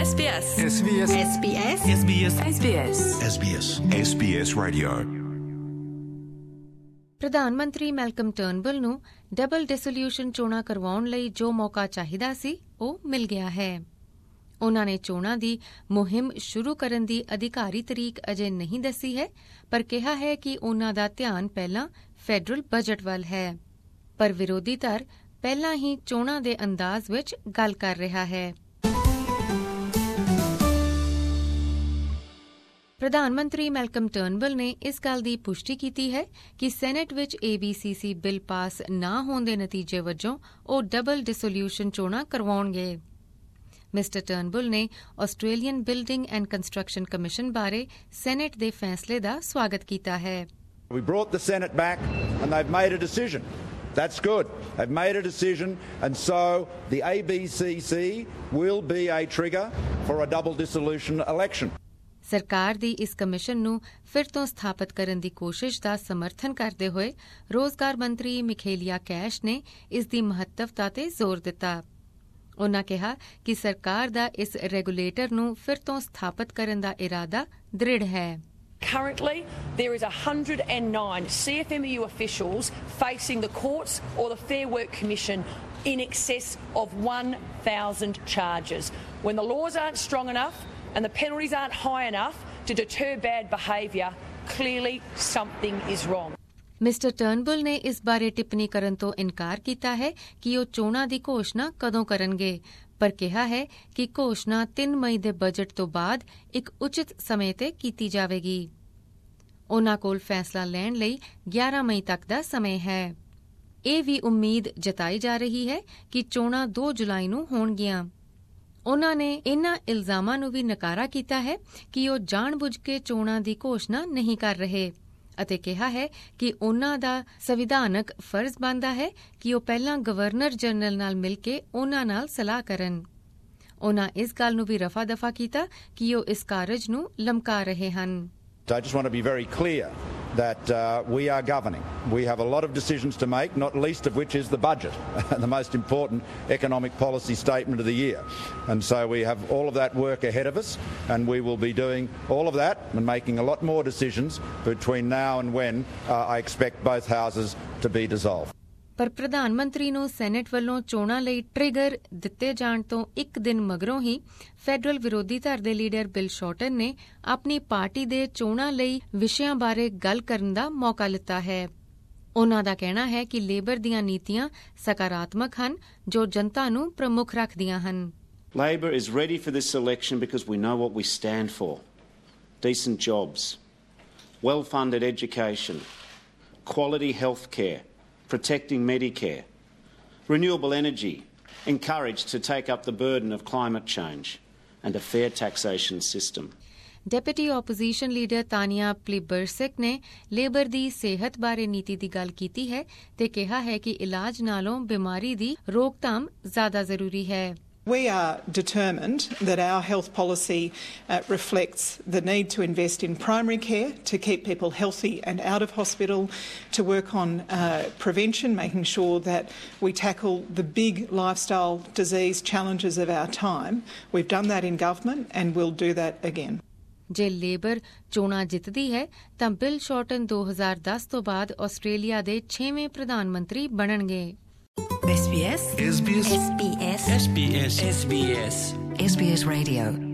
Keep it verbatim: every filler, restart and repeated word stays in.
S B S S B S S B S S B S S B S S B S S B S Radio। ਪ੍ਰਧਾਨ ਮੰਤਰੀ Malcolm ਟਰਨਬੁਲ ਨੂੰ double ਡਿਸੋਲਿਊਸ਼ਨ ਚੋਣਾਂ ਕਰਵਾਉਣ ਲਈ ਜੋ ਮੌਕਾ ਚਾਹੀਦਾ ਸੀ ਉਹ ਮਿਲ ਗਿਆ ਹੈ। ਉਨ੍ਹਾਂ ਨੇ ਚੋਣਾਂ ਦੀ ਮੁਹਿੰਮ ਸ਼ੁਰੂ ਕਰਨ ਦੀ ਅਧਿਕਾਰੀ ਤਰੀਕ ਅਜੇ ਨਹੀਂ ਦੱਸੀ ਹੈ, ਪਰ ਕਿਹਾ ਹੈ ਕਿ ਉਨ੍ਹਾਂ ਦਾ ਧਿਆਨ ਪਹਿਲਾਂ ਫੈਡਰਲ ਬਜਟ ਵੱਲ ਹੈ। ਪਰ ਵਿਰੋਧੀ ਧਿਰ ਪਹਿਲਾਂ ਹੀ ਚੋਣਾਂ ਦੇ ਅੰਦਾਜ਼ ਵਿੱਚ ਗੱਲ ਕਰ ਰਿਹਾ ਹੈ। ਪ੍ਰਧਾਨ ਮੰਤਰੀ ਮੈਲਕਮ ਟਰਨਬੁਲ ਨੇ ਇਸ ਗੱਲ ਦੀ ਪੁਸ਼ਟੀ ਕੀਤੀ ਹੈ ਕਿ ਸੈਨੇਟ ਵਿੱਚ A B C C bill pass ਨਾ ਹੋਣ ਦੇ ਨਤੀਜੇ ਵਜੋਂ ਉਹ ਡਬਲ ਡਿਸੋਲਿਊਸ਼ਨ ਚੋਣਾਂ ਕਰਵਾਉਣਗੇ। ਮਿਸਟਰ ਟਰਨਬੁਲ ਨੇ Australian building and construction commission ਬਾਰੇ ਸੈਨੇਟ ਦੇ ਫੈਸਲੇ ਦਾ ਸਵਾਗਤ ਕੀਤਾ ਹੈ। We brought the Senate back and they've made a decision. That's good. They've made a decision, and so the A B C C will be a trigger for a double dissolution election. ਸਰਕਾਰ ਦੀ ਇਸ commission ਨੂੰ ਫਿਰ ਤੋਂ ਸਥਾਪਿਤ ਕਰਨ ਦੀ ਕੋਸ਼ਿਸ਼ ਦਾ ਸਮਰਥਨ ਕਰਦੇ ਹੋਏ ਰੋਜ਼ਗਾਰ ਮੰਤਰੀ ਮਿਖੇਲੀਆ ਕੈਸ਼ ਨੇ ਇਸ ਦੀ ਮਹੱਤਵਤਾ ਤੇ ਜ਼ੋਰ ਦਿੱਤਾ। ਉਨ੍ਹਾਂ ਕਿਹਾ ਕਿ ਸਰਕਾਰ ਦਾ ਇਸ ਰੈਗੂਲੇਟਰ ਨੂੰ ਫਿਰ ਤੋਂ ਸਥਾਪਿਤ ਕਰਨ ਦਾ ਇਰਾਦਾ ਦ੍ਰਿੜ ਹੈ। Currently, there is one hundred nine C F M E U officials facing the courts or the Fair Work Commission in excess of one thousand charges. When the laws aren't strong enough and the penalties aren't high enough to deter bad behaviour, clearly something is wrong. Mister Turnbull ਨੇ ਇਸ ਬਾਰੇ ਟਿੱਪਣੀ ਕਰਨ ਤੋਂ ਇਨਕਾਰ ਕੀਤਾ ਹੈ ਕਿ ਉਹ ਚੋਣਾਂ ਦੀ ਘੋਸ਼ਣਾ ਕਦੋਂ ਕਰਨਗੇ, ਪਰ ਕਿਹਾ ਹੈ ਕਿ ਘੋਸ਼ਣਾ ਤਿੰਨ ਮਈ ਦੇ ਬਜਟ ਤੋਂ ਬਾਅਦ ਇੱਕ ਉਚਿਤ ਸਮੇਂ ਤੇ ਕੀਤੀ ਜਾਵੇਗੀ। ਉਨ੍ਹਾਂ ਕੋਲ ਫੈਸਲਾ ਲੈਣ ਲਈ ਗਿਆਰਾਂ ਮਈ ਤੱਕ ਦਾ ਸਮੇਂ ਹੈ। ਇਹ ਵੀ ਉਮੀਦ ਜਤਾਈ ਜਾ ਰਹੀ ਹੈ ਕਿ ਚੋਣਾਂ ਦੋ ਜੁਲਾਈ ਨੂੰ ਹੋਣਗੀਆਂ। ਉਨ੍ਹਾਂ ਨੇ ਇਨ੍ਹਾਂ ਇਲਜ਼ਾਮਾਂ ਨੂੰ ਵੀ ਨਕਾਰਾ ਕੀਤਾ ਹੈ ਕਿ ਉਹ ਜਾਣ-ਬੁੱਝ ਕੇ ਚੋਣਾਂ ਦੀ ਘੋਸ਼ਣਾ ਨਹੀਂ ਕਰ ਰਹੇ ਅਤੇ ਕਿਹਾ ਹੈ ਕਿ ਉਨ੍ਹਾਂ ਦਾ ਸੰਵਿਧਾਨਕ ਫਰਜ਼ ਬਣਦਾ ਹੈ ਕਿ ਉਹ ਪਹਿਲਾਂ ਗਵਰਨਰ ਜਨਰਲ ਨਾਲ ਮਿਲ ਕੇ ਉਨ੍ਹਾਂ ਨਾਲ ਸਲਾਹ ਕਰਨ। ਉਨ੍ਹਾਂ ਇਸ ਗੱਲ ਨੂੰ ਵੀ ਰਫਾ-ਦਫਾ ਕੀਤਾ ਕਿ ਉਹ ਇਸ ਕਾਰਜ ਨੂੰ ਲਮਕਾ ਰਹੇ ਹਨ। I just want to be very clear that uh, we are governing. We have a lot of decisions to make, not least of which is the budget, the most important economic policy statement of the year. And so we have all of that work ahead of us, and we will be doing all of that and making a lot more decisions between now and when uh, I expect both houses to be dissolved. ਪਰ ਪ੍ਰਧਾਨ ਮੰਤਰੀ ਨੂੰ senate ਵੱਲੋਂ ਚੋਣਾਂ ਲਈ trigger ਦਿੱਤੇ ਜਾਣ ਤੋਂ ਇੱਕ ਦਿਨ ਮਗਰੋਂ ਹੀ ਫੈਡਰਲ ਵਿਰੋਧੀ ਧਿਰ ਦੇ ਲੀਡਰ ਬਿਲ ਸ਼ਾਰਟਨ ਨੇ ਆਪਣੀ ਪਾਰਟੀ ਦੇ ਚੋਣਾਂ ਲਈ ਵਿਸ਼ਿਆਂ ਬਾਰੇ ਗੱਲ ਕਰਨ ਦਾ ਮੌਕਾ ਲਿੱਤਾ ਹੈ। ਉਨ੍ਹਾਂ ਦਾ ਕਹਿਣਾ ਹੈ ਕਿ ਲੇਬਰ ਦੀਆਂ ਨੀਤੀਆਂ ਸਕਾਰਾਤਮਕ ਹਨ ਜੋ ਜਨਤਾ ਨੂੰ ਪ੍ਰਮੁੱਖ ਰੱਖਦੀਆਂ ਹਨ। Labor is ready for this election because we know what we stand for. Decent jobs, well-funded education, quality health care, protecting Medicare, renewable energy, encouraged to take up the burden of climate change, and a fair taxation system. Deputy opposition leader Tanya Plibersek ਨੇ Labor ਦੀ ਸਿਹਤ ਬਾਰੇ ਨੀਤੀ ਦੀ ਗੱਲ ਕੀਤੀ ਹੈ ਤੇ ਕਿਹਾ ਹੈ ਕਿ ਇਲਾਜ ਨਾਲੋਂ ਬਿਮਾਰੀ ਦੀ ਰੋਕਥਾਮ ਜ਼ਿਆਦਾ ਜ਼ਰੂਰੀ ਹੈ। We are determined that our health policy uh, reflects the need to invest in primary care, to keep people healthy and out of hospital, to work on uh, prevention, making sure that we tackle the big lifestyle disease challenges of our time. We've done that in government and we'll do that again. ਜੇ Labor ਚੋਣਾਂ ਜਿੱਤਦੀ ਹੈ ਤਾਂ bill Sheraton ਦੋ ਹਜ਼ਾਰ ਦਸ ਤੋਂ ਬਾਅਦ ਆਸਟ੍ਰੇਲੀਆ ਦੇ ਛੇਵੇਂ ਪ੍ਰਧਾਨ ਮੰਤਰੀ ਬਣਨਗੇ। S B S S B S S B S S B S S B S S B S Radio।